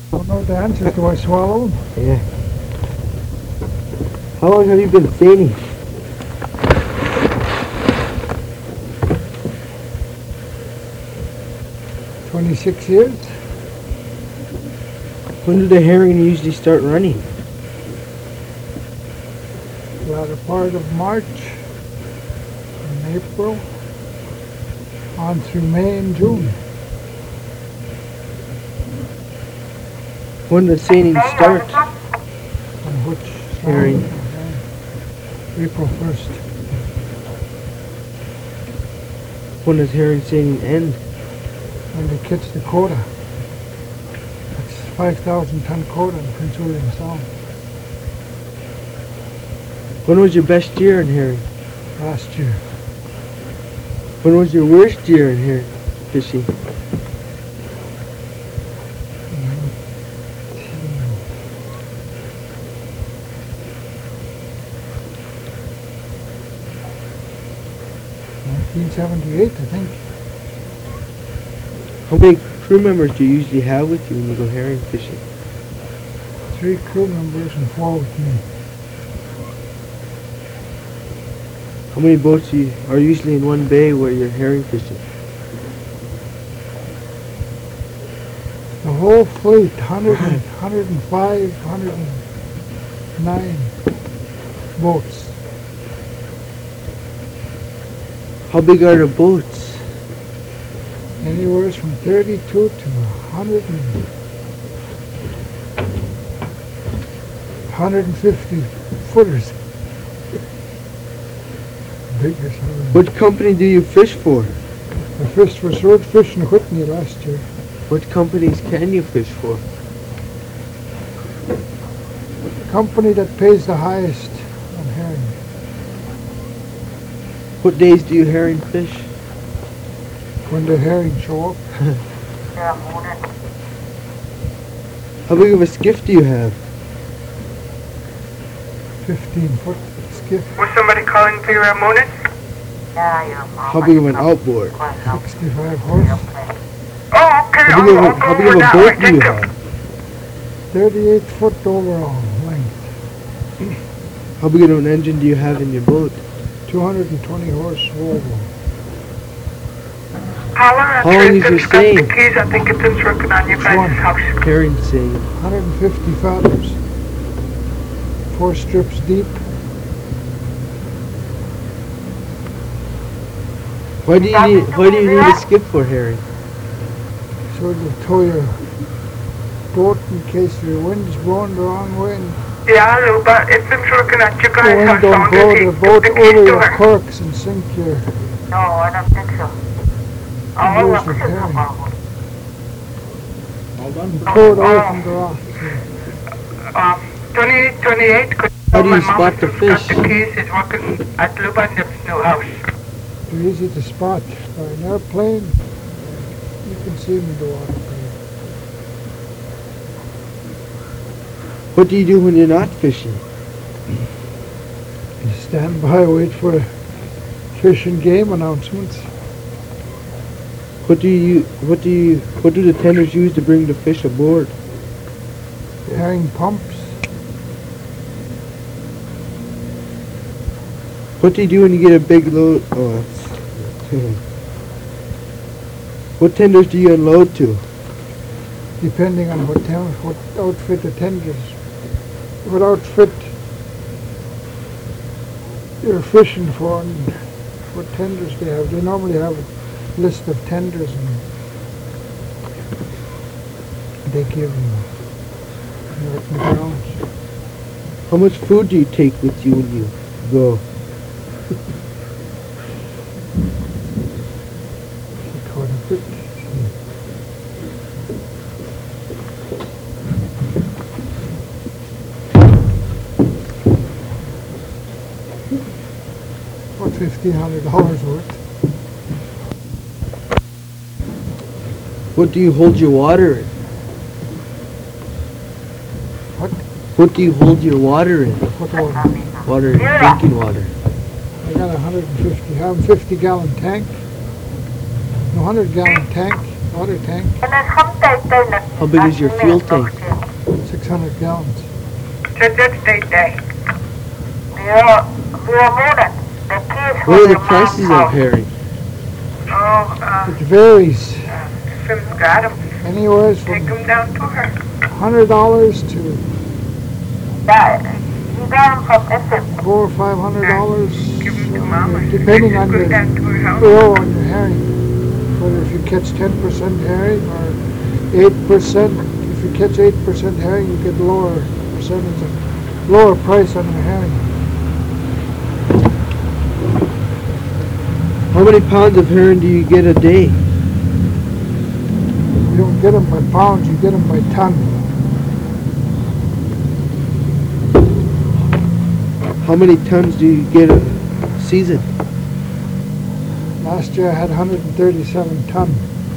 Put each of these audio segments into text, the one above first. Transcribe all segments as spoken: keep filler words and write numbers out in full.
Don't know the answer. Do I swallow them? Yeah. How long have you been sailing? twenty-six years. When do the herring usually start running? Latter part of March and April on through May and June. When does sailing start? On which Herring. April first. When does herring sailing end? When they catch the quota. It's five thousand ton quota in Prince William Sound. When was your best year in herring? Last year. When was your worst year in herring fishing? nineteen seventy-eight, I think. How many crew members do you usually have with you when you go herring fishing? Three crew members and four with me. How many boats you are usually in one bay where you're herring fishing? The whole fleet, one hundred, one hundred five, one hundred nine boats. How big are the boats? Anywhere from thirty-two to one hundred and one hundred fifty footers. Bigger. What company do you fish for? I fished for Swordfish and Whitney last year. What companies can you fish for? The company that pays the highest on herring. What days do you herring fish? When the herring show up. How big of a skiff do you have? fifteen foot skiff. Was somebody calling for your morning? How big of an outboard? sixty-five horse. Oh, okay. How big of I'll, a, I'll go how big over of a that boat way. do you Thank you. have? thirty-eight foot overall length. How big of an engine do you have in your boat? two hundred twenty horse Volvo. Holler at How long is Tristan's your got the staying? keys. I think it's working on your One. guys' house. Herring sailing. one hundred fifty fathoms. Four strips deep. Why do you need, why do you need a skiff for herring? So you tow your boat in case your wind's blowing the wrong way and Yeah, hello, but it's been working at your the guys' wind house. don't Someone blow get the the, boat the keys over to your her. corks and sink your No, I don't think so. and Oh, lose the herring. Pull it away from the rock. Um, twenty twenty-eight. Could How do you my mom spot the got fish? The keys is working at Luban's new house. They're easy to spot. By an airplane, you can see them in the water. What do you do when you're not fishing? You stand by, wait for fish and game announcements. What do you what do you what do the tenders use to bring the fish aboard? Herring pumps. What do you do when you get a big load? Oh, it's- what tenders do you unload to? Depending on what town, what outfit the tenders, what outfit you're fishing for, and what tenders they have. They normally have a list of tenders, and they give you written grounds. How much food do you take with you when you go? Quite a bit. About fifteen hundred dollars worth. What do you hold your water in? What? What do you hold your water in? What water? Water, drinking water. I got a hundred and fifty. I have a fifty gallon tank. No, hundred gallon tank. water tank, How big is your fuel tank? six hundred gallons. Said that's day day. What are the prices of herring? Oh, uh, It varies, Sim's got 'em. anywhere Take from 'em down to her. hundred dollars to four or five hundred dollars, Give 'em to Mama. depending on Go your down to her house. flow on your herring. Whether if you catch ten percent herring or eight percent, if you catch eight percent herring, you get lower percentage, of, lower price on your herring. How many pounds of herring do you get a day? You don't get them by pounds, you get them by ton. How many tons do you get a season? Last year I had one hundred thirty-seven ton.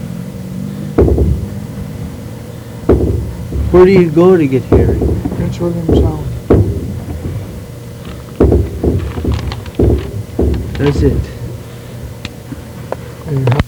Where do you go to get herring? Prince William Sound. That's it. There you have